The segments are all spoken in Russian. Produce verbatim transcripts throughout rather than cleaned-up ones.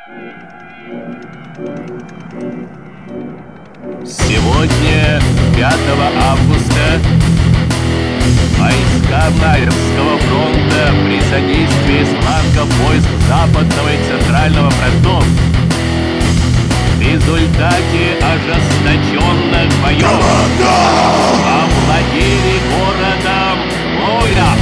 Сегодня, пятого августа, войска Наревского фронта при содействии с флангов войск Западного и Центрального фронтов в результате ожесточенных боев овладели городом Лоя.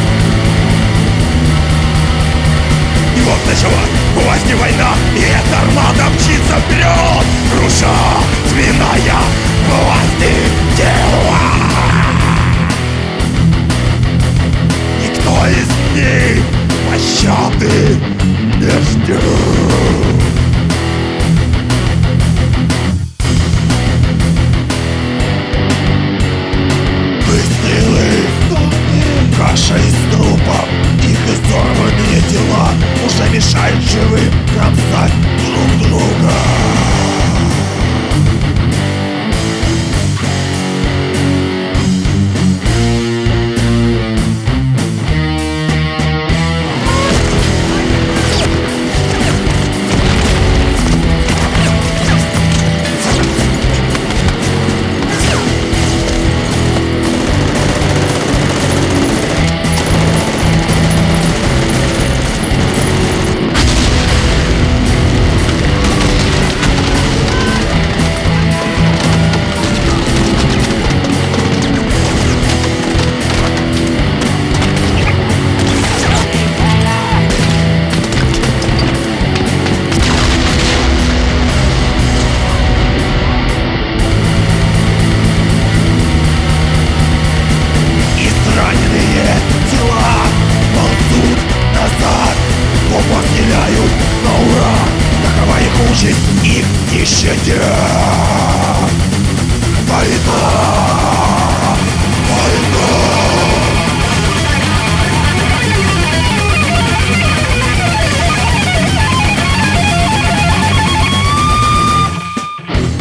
И вот началась власти война, и эта армада мчится вперед, круша, сминая власти тела. Никто из них пощады не ждет. Выстрелы, каша из трупов, их изорванные тела уже мешают живым кромсать друг друга. Стреляют на ура, такова их участь, их не щадят.